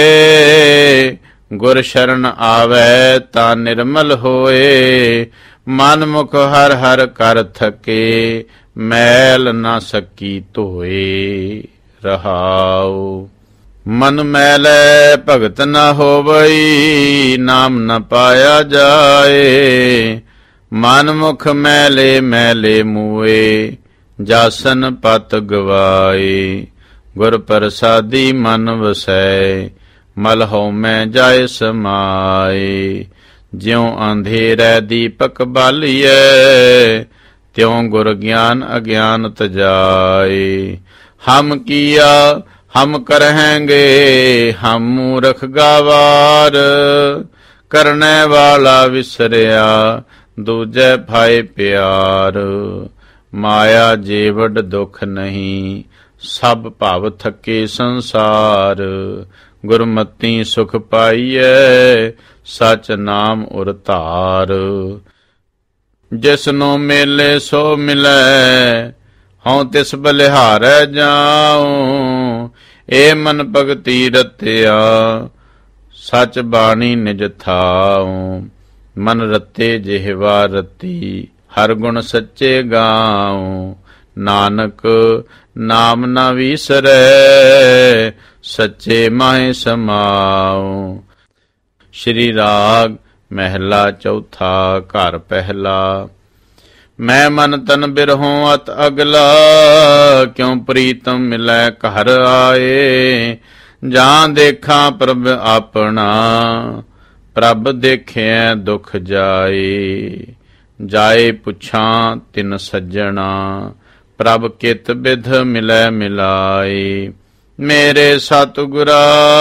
ਗੁਰ ਸ਼ਰਨ ਆਵੈ ਤਾਂ ਨਿਰਮਲ ਹੋਏ। ਮਨ ਮੁਖ ਹਰ ਹਰ ਕਰ ਥਕੇ ਮੈਲ ਨਾ ਸਕੀ ਧੋਏ। ਰਹਾਉ ਮਨ ਮੈਲੈ ਭਗਤ ਨ ਹੋਵਈ ਨਾਮ ਨ ਪਾਇਆ ਜਾਏ। ਮਨ ਮੁਖ ਮੈਲੇ ਮੈਲੇ ਮੂਏ ਜਾਸਨ ਪਤ ਗਵਾਏ। ਗੁਰ ਪ੍ਰਸਾਦੀ ਮਨ ਵਸੈ ਮਲ ਹਉਮੈ ਜਾਏ ਸਮਾਏ। ਜਿਉ ਅੰਧੇਰੈ ਦੀਪਕ ਬਾਲੀਐ ਤਿਉ ਗੁਰ ਗਿਆਨ ਅਗਿਆਨ ਤਜਾਏ। ਹਮ ਕੀਆ ਹਮ ਕਰਹਿੰਗੇ ਹਮ ਮੂਰਖ ਗਾਵਾਰ। ਕਰਨੈ ਵਾਲਾ ਵਿਸਰਿਆ ਦੂਜੈ ਭਾਏ ਪਿਆਰ। ਮਾਇਆ ਜੀਵੜ ਦੁਖ ਨਹੀਂ ਸਭ ਭਵ ਥਕੇ ਸੰਸਾਰ। ਗੁਰਮਤੀ ਸੁਖ ਪਾਈਐ ਸਚ ਨਾਮ ਉਰ ਧਾਰ। ਜਿਸਨੂੰ ਮੇਲੇ ਸੋ ਮਿਲੈ ਹਉ ਤਿਸ ਬਲਿਹਾਰੈ ਜਾਉ। ਏ ਮਨ ਭਗਤੀ ਰਤਿਆ ਸਚ ਬਾਣੀ ਨਿਜ ਥਾਉ। ਮਨ ਰਤੇ ਜਿਹਵਾ ਰਤੀ ਹਰ ਗੁਣ ਸੱਚੇ ਗਾਉ। ਨਾਨਕ ਨਾਮ ਨ ਵੀਸਰੈ ਸੱਚੇ ਮਾਹੇ ਸਮਾਉ। ਸ਼੍ਰੀ ਰਾਗ ਮਹਿਲਾ ਚੌਥਾ। ਘਰ ਪਹਿਲਾ। ਮੈਂ ਮਨ ਤਨ ਬਿਰਹੋਂ ਅਤ ਅਗਲਾ ਕਿਉ ਪ੍ਰੀਤਮ ਮਿਲੈ ਘਰ ਆਏ। ਜਾਂ ਦੇਖਾਂ ਪ੍ਰਭ ਆਪਣਾ ਪ੍ਰਭ ਦੇਖਿਐ ਦੁਖ ਜਾਏ। ਜਾਏ ਪੁੱਛਾਂ ਤਿਨ ਸੱਜਣਾ ਪ੍ਰਭ ਕਿਤ ਬਿਧ ਮਿਲੈ ਮਿਲਾਏ। ਮੇਰੇ ਸਤਿਗੁਰਾ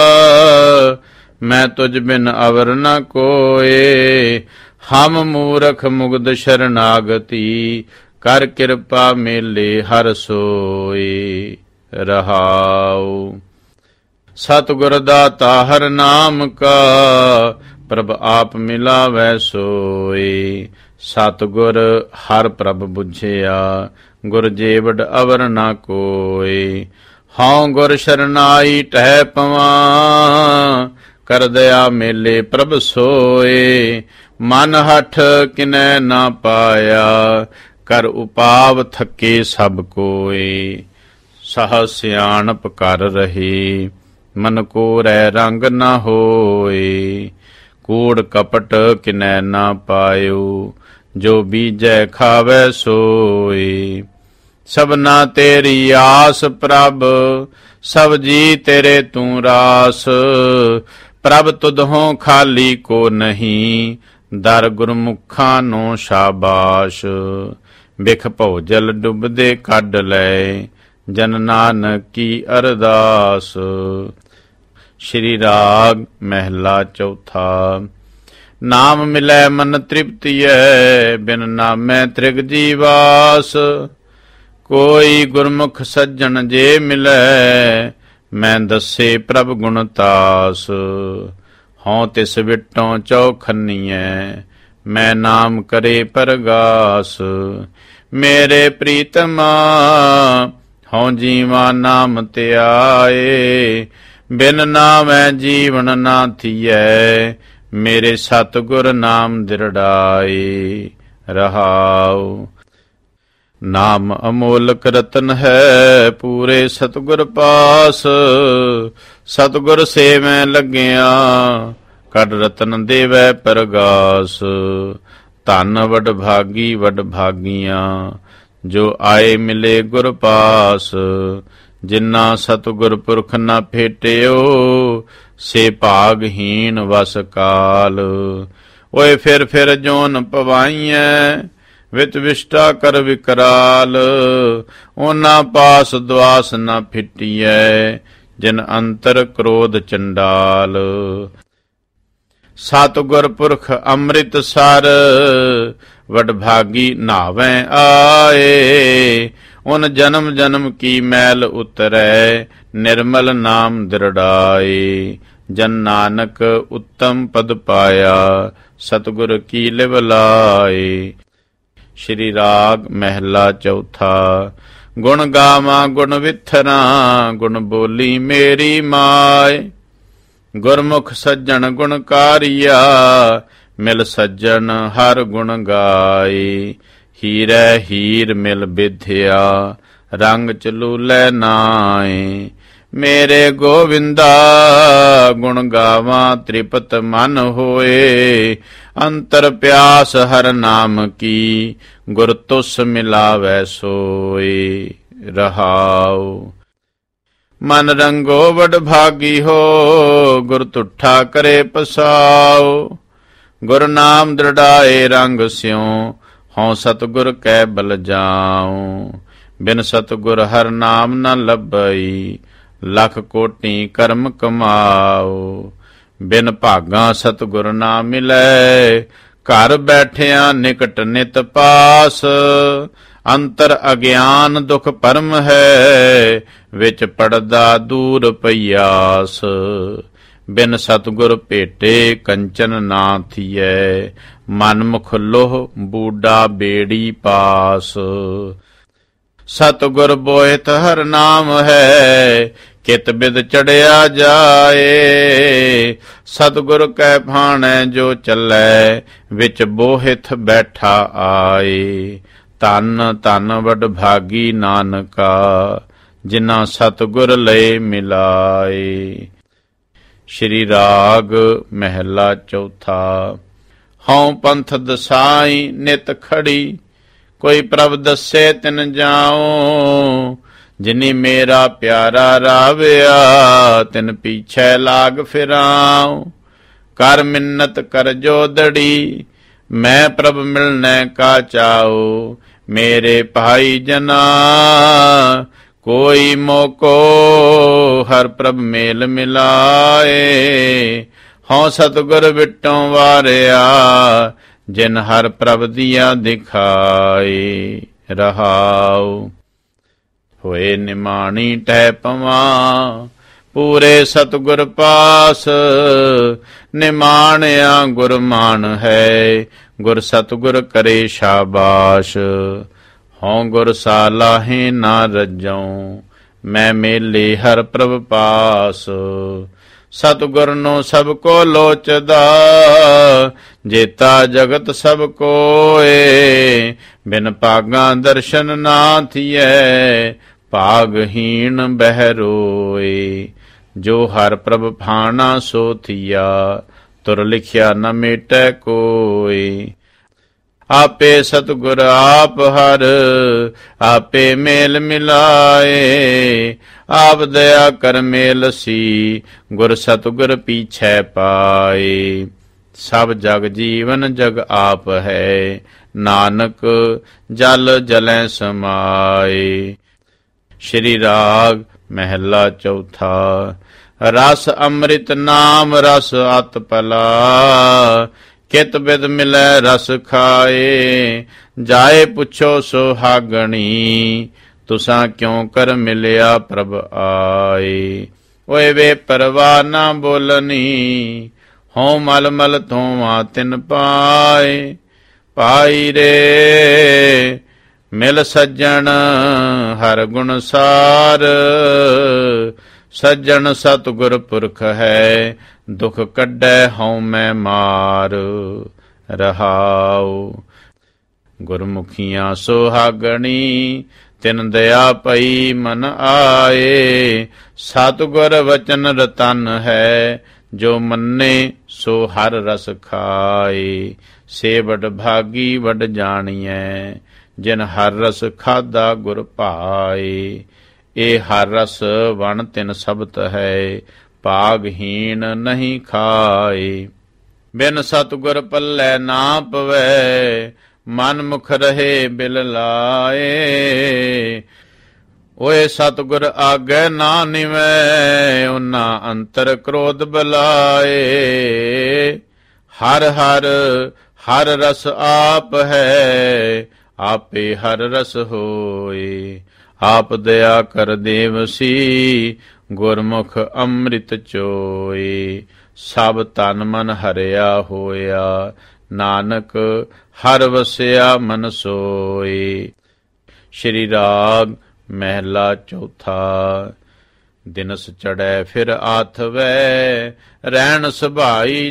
ਮੈਂ ਤੁਝ ਬਿਨ ਅਵਰ ਨ ਕੋਏ। ਹਮ ਮੂਰਖ ਮੁਗਧ ਸ਼ਰਨਾਗਤੀ ਕਰ ਕਿਰਪਾ ਮੇਲੇ ਹਰ ਸੋਏ। ਰਹਾਉ ਸਤਿਗੁਰ ਦਾਤਾ ਹਰ ਨਾਮ ਕਾ ਪ੍ਰਭ ਆਪ ਮਿਲਾਵੈ ਸੋਏ। ਸਤਿਗੁਰ ਹਰ ਪ੍ਰਭ ਬੁਝਿਆ ਗੁਰ ਜੀਵੜ ਅਵਰ ਨ ਕੋਏ। ਹਉ ਗੁਰ ਸ਼ਰਨਾਈ ਟਹਿ ਪਵਾਂ ਕਰ ਦਇਆ ਮੇਲੇ ਪ੍ਰਭ ਸੋਏ। ਮਨ ਹਠ ਕਿਨੈ ਨਾ ਪਾਇਆ ਕਰ ਉਪਾਵ ਥਕੇ ਸਭ ਕੋਏ। ਸਹ ਸਿਆਣਪ ਕਰ ਰਹੇ ਮਨ ਕੋ ਰਹਿ ਰੰਗ ਨ ਹੋਏ। ਕੂੜ ਕਪਟ ਕਿਨੈ ਨਾ ਪਾਇਓ ਜੋ ਬੀਜੈ ਖਾਵੈ ਸੋਏ। ਸਭਨਾ ਤੇਰੀ ਆਸ ਪ੍ਰਭ ਸਭ ਜੀ ਤੇਰੇ ਤੂੰ ਰਾਸ। ਪ੍ਰਭ ਤੁਧੋਂ ਖਾਲੀ ਕੋ ਨਹੀਂ ਦਰ ਗੁਰਮੁਖਾਂ ਨੂੰ ਸ਼ਾਬਾਸ਼। ਬਿਖ ਭਉਜਲ ਡੁੱਬਦੇ ਕੱਢ ਲੈ ਜਨ ਨਾਨਕ ਕੀ ਅਰਦਾਸ। ਸ਼੍ਰੀ ਰਾਗ ਮਹਿਲਾ ਚੌਥਾ। ਨਾਮ ਮਿਲੈ ਮਨ ਤ੍ਰਿਪਤੀਐ ਬਿਨ ਨਾਮੈ ਤ੍ਰਿਗ ਜੀਵਾਸ। ਕੋਈ ਗੁਰਮੁਖ ਸੱਜਣ ਜੇ ਮਿਲੈ ਮੈਂ ਦੱਸੇ ਪ੍ਰਭ ਗੁਣ ਤਾਸ। ਹਉ ਤਿਸ ਵਿਟੋਂ ਚੌਖਨੀਐ ਮੈਂ ਨਾਮ ਕਰੇ ਪਰਗਾਸ। ਮੇਰੇ ਪ੍ਰੀਤਮਾ ਹਉ ਜੀਵਾ ਨਾਮ ਧਿਆਏ। ਬਿਨ ਨਾਮੈ ਜੀਵਨ ਨਾ ਥੀਐ, ਮੇਰੇ ਸਤਿਗੁਰ ਨਾਮ ਦਿਰੜਾਏ। ਰਹਾਉ ਨਾਮ ਅਮੋਲਕ ਰਤਨ ਹੈ, ਪੂਰੇ ਸਤਿਗੁਰ ਪਾਸ। ਸਤਿਗੁਰ ਸੇਵੈ ਲੱਗਿਆ, ਕੱਢ ਰਤਨ ਦੇਵੈ ਪਰਗਾਸ। ਧਨ ਵਡ ਭਾਗੀ ਵਡ ਭਾਗੀਆਂ, ਜੋ ਆਏ ਮਿਲੇ ਗੁਰ ਪਾਸ। ਜਿਨਾ ਸਤਿਗੁਰ ਪੁਰਖ ਨਾ ਭੇਟਿਓ, ਸੇ ਭਾਗਹੀਣ ਵਸ ਕਾਲ। ਓਏ ਫਿਰ ਫਿਰ ਜੋਨ ਪਵਾਈਐ, ਵਿਤ ਵਿਸ਼ਟਾ ਕਰ ਵਿਕਰਾਲ। ਉਹਨਾਂ ਪਾਸ ਦੁਆਸ ਨਾ ਫਿਟੀਐ, ਜਿਨ ਅੰਤਰ ਕ੍ਰੋਧ ਚੰਡਾਲ। ਸਤਿਗੁਰ ਪੁਰਖ ਅੰਮ੍ਰਿਤ ਸਰ, ਵਡਭਾਗੀ ਨਾਵੈ ਆਏ। ਉਨ ਜਨਮ ਜਨਮ ਕੀ ਮੈਲ ਉਤਰੈ, ਨਿਰਮਲ ਨਾਮ ਦਿਰੜਾਏ। ਜਨ ਨਾਨਕ ਉੱਤਮ ਪਦ ਪਾਇਆ, ਸਤਿਗੁਰ ਕੀ ਲਿਵ ਲਾਏ। ਸ਼੍ਰੀ ਰਾਗ ਮਹਿਲਾ ਚੌਥਾ। ਗੁਣ ਗਾਵਾਂ ਗੁਣ ਵਿਥਰਾਂ, ਗੁਣ ਬੋਲੀ ਮੇਰੀ ਮਾਏ। ਗੁਰਮੁਖ ਸੱਜਣ ਗੁਣਕਾਰੀਆ, ਮਿਲ ਸੱਜਣ ਹਰ ਗੁਣ ਗਾਏ। ਹੀਰੇ ਹੀਰ ਮਿਲ ਬਿਧਿਆ, ਰੰਗ ਚਲੂਲੇ ਨਾਏ। ਮੇਰੇ ਗੋਵਿੰਦਾ ਗੁਣ ਗਾਵਾਂ, ਤ੍ਰਿਪਤ ਮਨ ਹੋਏ। ਅੰਤਰ ਪਿਆਸ ਹਰ ਨਾਮ ਕੀ, ਗੁਰ ਤੁਸ ਮਿਲਾਵੈ ਸੋਏ। ਰਹਾਉ ਮਨ ਰੰਗੋ ਵਡ ਭਾਗੀ ਹੋ, ਗੁਰ ਤੁਠਾ ਕਰੇ ਪਸਾਓ। ਗੁਰ ਨਾਮ ਦ੍ਰਿੜਾਏ ਰੰਗ ਸਿਉ, ਹਉ ਸਤਿਗੁਰ ਕੈ ਬਲ ਜਾਉ। ਬਿਨ ਸਤਿਗੁਰ ਹਰ ਨਾਮ ਨ ਲੱਭਈ, ਲੱਖ ਕੋਟੀ ਕਰਮ ਕਮਾਓ। ਬਿਨ ਭਾਗਾ ਸਤਿਗੁਰ ਨਾ ਮਿਲੈ, ਘਰ ਬੈਠਿਆਂ ਨਿਕਟ ਨਿਤ ਪਾਸ। ਅੰਤਰ ਅਗਿਆਨ ਦੁਖ ਪਰਮ ਹੈ, ਵਿੱਚ ਪੜਦਾ ਦੂਰ ਪਈਆਸ। ਬਿਨ ਸਤਿਗੁਰ ਭੇਟੇ ਕੰਚਨ ਨਾ ਥੀਐ, ਮਨ ਮੁਖ ਲੋਹ ਬੂਡਾ ਬੇੜੀ ਪਾਸ। ਸਤਿਗੁਰ ਬੋਹਿਤ ਹਰ ਨਾਮ ਹੈ, ਕਿਤ ਬਿਦ ਚੜਿਆ ਜਾਏ। ਸਤਿਗੁਰ ਕੈ ਭਾਣੈ ਜੋ ਚੱਲੈ, ਵਿੱਚ ਬੋਹਿਤ ਬੈਠਾ ਆਏ। ਧਨ ਧਨ ਵਡ ਭਾਗੀ ਨਾਨਕਾ, ਜਿਨ੍ਹਾਂ ਸਤਿਗੁਰ ਲਏ ਮਿਲਾਏ। ਸ਼੍ਰੀ ਰਾਗ ਮਹਿਲਾ ਚੌਥਾ। ਹਉ ਪੰਥ ਦਸਾਈ ਨਿਤ ਖੜੀ, ਕੋਈ ਪ੍ਰਭ ਦੱਸੇ ਤਿਨ ਜਾਉ। ਜਿਨੀ ਮੇਰਾ ਪਿਆਰਾ ਰਾਵਿਆ, ਤਿਨ ਪੀਛੇ ਲਾਗ ਫਿਰਾਉ। ਕਰ ਮਿੰਨਤ ਕਰ ਜੋਦੜੀ, ਮੈਂ ਪ੍ਰਭ ਮਿਲਨੈ ਕਾ ਚਾਉ। ਮੇਰੇ ਭਾਈ ਜਨਾ, ਕੋਈ ਮੋਕੋ ਹਰ ਪ੍ਰਭ ਮੇਲ ਮਿਲਾਏ। ਹਉ ਸਤਿਗੁਰ ਵਿਟੋਂ ਵਾਰਿਆ, ਜਿਨ ਹਰ ਪ੍ਰਭ ਦੀਆਂ ਦਿਖਾਏ। ਰਹਾਉ ਹੋਏ ਨਿਮਾਣੀ ਟਹਿ ਪਵਾਂ, ਪੂਰੇ ਸਤਿਗੁਰ ਪਾਸ। ਨਿਮਾਣਿਆ ਗੁਰ ਮਾਨ ਹੈ, ਗੁਰ ਸਤਿਗੁਰ ਕਰੇ ਸ਼ਾਬਾਸ਼। ਹਉ ਗੁਰ ਸਾਲਾਹੇ ਨਾ ਰੱਜਉ, ਮੈਂ ਮੇਲੇ ਹਰ ਪ੍ਰਭ ਪਾਸ। ਸਤਿਗੁਰ ਨੂੰ ਸਭ ਕੋ ਲੋਚਦਾ, ਜੇਤਾ ਜਗਤ ਸਭ ਕੋਏ। ਬਿਨ ਭਾਗਾਂ ਦਰਸ਼ਨ ਨਾ ਥੀਐ, ਭਾਗਹੀਣ ਬਹਿ ਰੋਏ। ਜੋ ਹਰ ਪ੍ਰਭ ਭਾਣਾ ਸੋ ਥੀਆ, ਤੁਰ ਲਿਖਿਆ ਨ ਮੇਟੈ ਕੋਇ। ਆਪੇ ਸਤਿਗੁਰ ਆਪ ਹਰ, ਆਪੇ ਮੇਲ ਮਿਲਾਏ। ਆਪ ਦਇਆ ਕਰ ਮੇਲ ਸੀ, ਗੁਰ ਸਤਿਗੁਰ ਪੀਛੈ ਪਾਏ। ਸਭ ਜਗ ਜੀਵਨ ਜਗ ਆਪ ਹੈ, ਨਾਨਕ ਜਲ ਜਲੈ ਸਮਾਏ। ਸ਼੍ਰੀ ਰਾਗ ਮਹਿਲਾ ਚੌਥਾ। ਰਸ ਅੰਮ੍ਰਿਤ ਨਾਮ ਰਸ ਅਤ ਭਲਾ, ਕਿਤ ਬਿਦ ਮਿਲੈ ਰਸ ਖਾਏ। ਜਾਏ ਪੁੱਛੋ ਸੁਹਾਗਣੀ, ਤੁਸਾਂ ਕਿਉ ਕਰ ਮਿਲਿਆ ਪ੍ਰਭ ਆਏ। ਓਏ ਵੇ ਪਰਵਾਹ ਨਾ ਬੋਲਨੀ, ਹਉ ਮਲ ਮਲ ਧੋਵਾਂ ਤਿਨ ਪਾਏ। ਪਾਈ ਰੇ ਮਿਲ ਸੱਜਣ ਹਰ ਗੁਣ ਸਾਰ, ਸੱਜਣ ਸਤਿਗੁਰ ਪੁਰਖ ਹੈ, ਦੁਖ ਕੱਢੈ ਹਉ ਮੈਂ ਮਾਰ। ਰਹਾਉ ਗੁਰਮੁਖੀਆਂ ਸੁਹਾਗਣੀ, ਤਿਨ ਦਇਆ ਪਈ ਮਨ ਆਏ। ਸਤਿਗੁਰ ਵਚਨ ਰਤਨ ਹੈ, ਜੋ ਮੰਨੇ ਸੋ ਹਰ ਰਸ ਖਾਏ। ਸੇ ਵਡ ਭਾਗੀ ਵਡ ਜਾਣੀਐ, ਜਿਨ ਹਰ ਰਸ ਖਾਧਾ ਗੁਰ ਭਾਏ। ਇਹ ਹਰ ਰਸ ਵਣ ਤਿਨ ਸਬਤ ਹੈ, ਭਾਗਹੀਣ ਨਹੀਂ ਖਾਏ। ਬਿਨ ਸਤਿਗੁਰ ਪੱਲੇ ਨਾ ਪਵੈ, ਮਨ ਮੁਖ ਰਹੇ ਬਿਲ ਲਾਏ। ਓਏ ਸਤਿਗੁਰ ਆਗੇ ਨਾ ਨਿਵੈ, ਉਹਨਾਂ ਅੰਤਰ ਕ੍ਰੋਧ ਬਲਾਏ। ਹਰ ਹਰ ਹਰ ਰਸ ਆਪ ਹੈ, ਆਪੇ ਹਰ ਰਸ ਹੋਏ। ਆਪ ਦਇਆ ਕਰ ਦੇਵਸੀ, ਗੁਰਮੁਖ ਅੰਮ੍ਰਿਤ ਚੋਏ। ਸਭ ਤਨ ਮਨ ਹਰਿਆ ਹੋਇਆ, ਨਾਨਕ ਹਰ ਵਸਿਆ ਮਨ ਸੋਏ। ਸ਼੍ਰੀ ਰਾਗ ਮਹਿਲਾ ਚੌਥਾ। ਦਿਨਸ ਚੜੈ ਫਿਰ ਆਥਵੈ, ਰਹਿਣ ਸੁਭਾਈ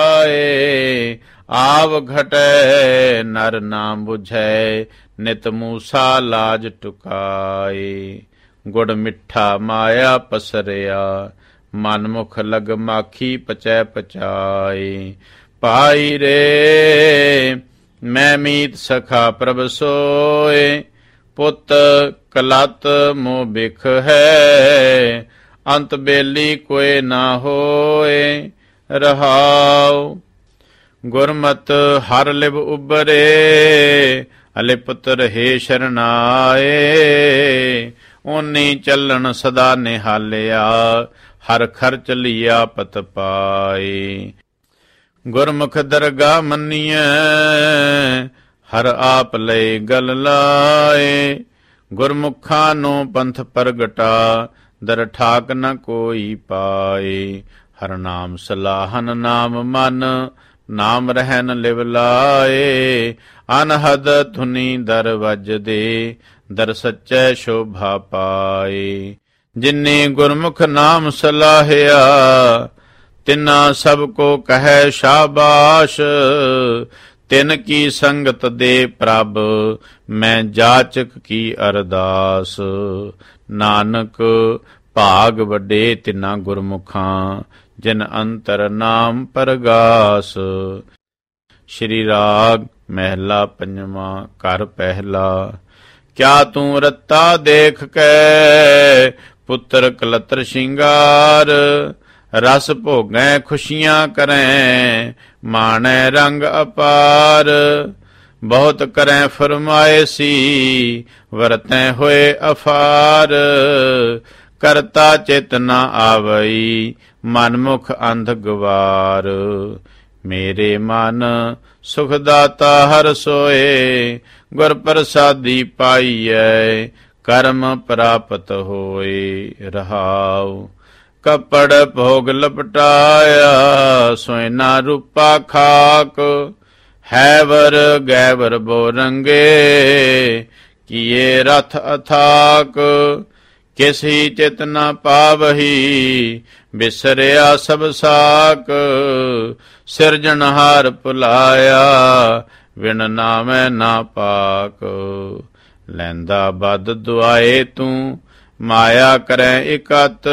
ਜਾਏ। ਆਵ ਘਟੈ ਨਰ ਨਾ ਬੁਝੈ, ਨਿਤ ਮੂਸਾ ਲਾਜ ਟੁਕਾਏ। ਗੁੜ ਮਿੱਠਾ ਮਾਇਆ ਪਸਰਿਆ, ਮਨ ਮੁਖ ਲਗ ਮਾਖੀ ਪਚੈ ਪਚਾਏ। ਪਾਈ ਰੇ ਮੈਂ ਮੀਤ ਸਖਾ ਪ੍ਰਭ ਸੋਏ, ਪੁੱਤ ਕਲਤ ਮੋਹ ਬਿਖ ਹੈ। ਅੰਤ ਬੇਲੀ ਕੋਇ ਨਾ ਹੋਏ। ਰਹਾਉ ਗੁਰਮਤਿ ਹਰ ਲਿਵ ਉਬਰੇ, ਅਲਿਪਤ ਰਹੇ ਸ਼ਰਨਾਏ। ਓਨੀ ਚੱਲਣ ਸਦਾ ਨਿਹਾਲਿਆ, ਹਰ ਖਰਚ ਲਿਆ ਪਤ ਪਾਏ। ਗੁਰਮੁਖ ਦਰਗਾ ਮੰਨੀਐ, ਹਰ ਆਪ ਲਈ ਗਲ ਲਾਏ। ਗੁਰਮੁਖਾਂ ਨੂੰ ਪੰਥ ਪ੍ਰਗਟਾ, ਦਰ ਠਾਕ ਨ ਕੋਈ ਪਾਏ। ਹਰ ਨਾਮ ਸਲਾਹਨ ਨਾਮ ਮਨ, ਨਾਮ ਰਹਿਨ ਲਿਵ ਲਾਏ। ਅਨਹਦ ਧੁਨੀ ਦਰ ਵੱਜਦੇ, ਦਰ ਸੱਚੈ ਸ਼ੋਭਾ ਪਾਏ। ਜਿਨੇ ਗੁਰਮੁਖ ਨਾਮ ਸਲਾਹਿਆ, ਤਿਨਾ ਸਭ ਕੋ ਕਹੈ ਸ਼ਾਬਾਸ਼। ਤਿਨ ਕੀ ਸੰਗਤ ਦੇ ਪ੍ਰਭ, ਮੈਂ ਜਾਚਕ ਕੀ ਅਰਦਾਸ। ਨਾਨਕ ਭਾਗ ਵੱਡੇ ਤਿਨਾ ਗੁਰਮੁਖਾਂ, ਜਿਨ ਅੰਤਰ ਨਾਮ ਪਰਗਾਸ। ਸ਼੍ਰੀ ਰਾਗ ਮਹਿਲਾ ਪੰਜਵਾਂ। ਘਰ ਪਹਿਲਾ। ਕਿਆ ਤੂੰ ਰੱਤਾ ਦੇਖ ਕੇ, ਪੁੱਤਰ ਕਲਤਰ ਸ਼ਿੰਗਾਰ। ਰਸ ਭੋਗੈ ਖੁਸ਼ੀਆਂ ਕਰੈ, ਮਾਣੈ ਰੰਗ ਅਪਾਰ। ਬਹੁਤ ਕਰੈ ਫਰਮਾਇਸੀ, ਵਰਤੈ ਹੋਏ ਅਫਾਰ। ਕਰਤਾ ਚਿਤ ਨ ਆਵਈ, ਮਨਮੁਖ ਅੰਧ ਗਵਾਰ। ਮੇਰੇ ਮਨ ਸੁਖ ਦਾਤਾ ਹਰ ਸੋਏ, ਗੁਰ ਪ੍ਰਸਾਦੀ ਪਾਈਐ, ਕਰਮ ਪ੍ਰਾਪਤ ਹੋਏ। ਰਹਾਉ ਕੱਪੜ ਭੋਗ ਲਪਟਾਇਆ, ਸੋਇਨਾ ਰੂਪਾ ਖਾਕ। ਹੈਵਰ ਗੈਵਰ ਬੋ ਰੰਗੇ, ਕੀਏ ਰਥ ਅਥਾਕ। ਕਿਸੀ ਚਿਤ ਨ ਪਾਵਹੀ, ਬਿਸਰਿਆ ਸਭ ਸਾਕ। ਸਿਰਜਣਹਾਰ ਭੁਲਾਇਆ, ਵਿਣ ਨਾਮੈ ਨਾ ਪਾਕ। ਲੈਂਦਾ ਬਦ ਦੁਆਏ ਤੂੰ, ਮਾਇਆ ਕਰੈ ਇਕਤ।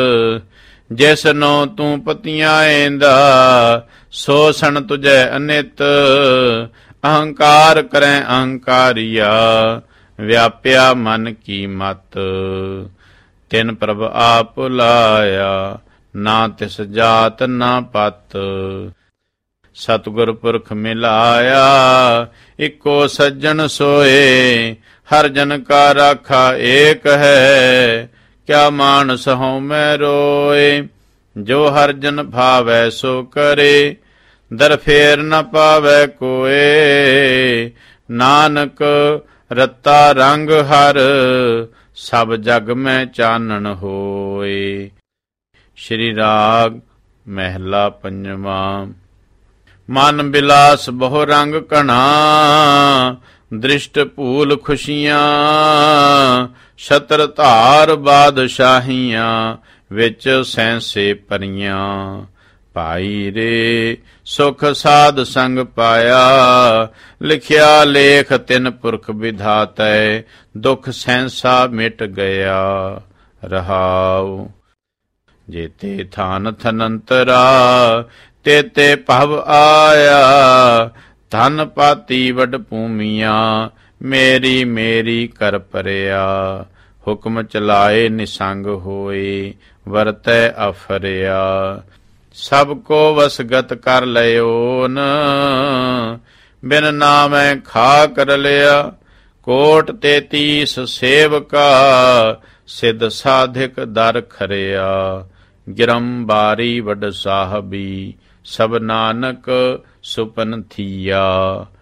ਜਿਸਨੋ ਤੂੰ ਪਤੀਆਂ ਏਂਦਾ, ਸੋ ਸਣ ਤੁਝੈ ਅਨਿਤ। ਅਹੰਕਾਰ ਕਰੈ ਅਹੰਕਾਰੀਆ, ਵਿਆਪਿਆ ਮਨ ਕੀ ਮਤ। ਤਿਨ ਪ੍ਰਭ ਆਪ ਭੁਲਾਇਆ, ਨਾ ਤਿਸ ਜਾਤ ਨਾ ਪਤ। ਸਤਿਗੁਰ ਪੁਰਖ ਮਿਲਾਇਆ, ਇੱਕੋ ਸੱਜਣ ਸੋਏ। ਹਰ ਜਨ ਕਾ ਰਾਖਾ ਏਕ ਹੈ, ਕਿਆ ਮਾਨਸ ਹਉ ਮੈਂ ਰੋਏ। ਜੋ ਹਰ ਜਨ ਭਾਵੈ ਸੋ ਕਰੇ, ਦਰ ਫੇਰ ਨ ਪਾਵੈ ਕੋਏ। ਨਾਨਕ ਰਤਾ ਰੰਗ ਹਰ, ਸਭ ਜਗ ਮੈਂ ਚਾਨਣ ਹੋਏ। ਸ਼੍ਰੀ ਰਾਗ ਮਹਿਲਾ ਪੰਜਵਾਂ। ਮਨ ਬਿਲਾਸ ਬਹੁ ਰੰਗ ਘਣਾ, ਦ੍ਰਿਸ਼ਟ ਭੂਲ ਖੁਸ਼ੀਆਂ, ਛਤਰ ਧਾਰ ਬਾਦਸ਼ਾਹੀਆਂ, ਵਿੱਚ ਸੈਂਸੇ ਪਰੀਆਂ। ਭਾਈ ਰੇ ਸੁਖ ਸਾਧ ਸੰਗ ਪਾਇਆ, ਲਿਖਿਆ ਲੇਖ ਤਿਨ ਪੁਰਖ ਵਿਧਾਤੈ, ਦੁਖ ਸੈਂਸਾ ਮਿਟ ਗਿਆ। ਰਹਾਉ ਜੇਤੇ ਥਾਨ ਥਨੰਤਰਾ, ਤੇਤੇ ਭਵ ਆਇਆ, ਧਨ ਪਾਤੀ ਵਡ ਭੂਮੀਆਂ, ਮੇਰੀ ਮੇਰੀ ਕਰ ਪਰਿਆ। ਹੁਕਮ ਚਲਾਏ ਨਿਸੰਗ ਹੋਏ, ਵਰਤੈ ਅਫਰਿਆ, ਸਭ ਕੋ ਵਸਗਤ ਕਰ ਲਿਓਨ, ਬਿਨ ਨਾਮੈ ਖਾ ਕਰ ਲਿਆ। ਕੋਟ ਤੇਤੀਸ ਸੇਵਕਾ, ਸਿੱਧ ਸਾਧਿਕ ਦਰ ਖਰਿਆ। ਗਿਰਮ ਬਾਰੀ ਵਡ ਸਾਹਿਬੀ, ਸਭ ਨਾਨਕ ਸੁਪਨ ਥੀਆ।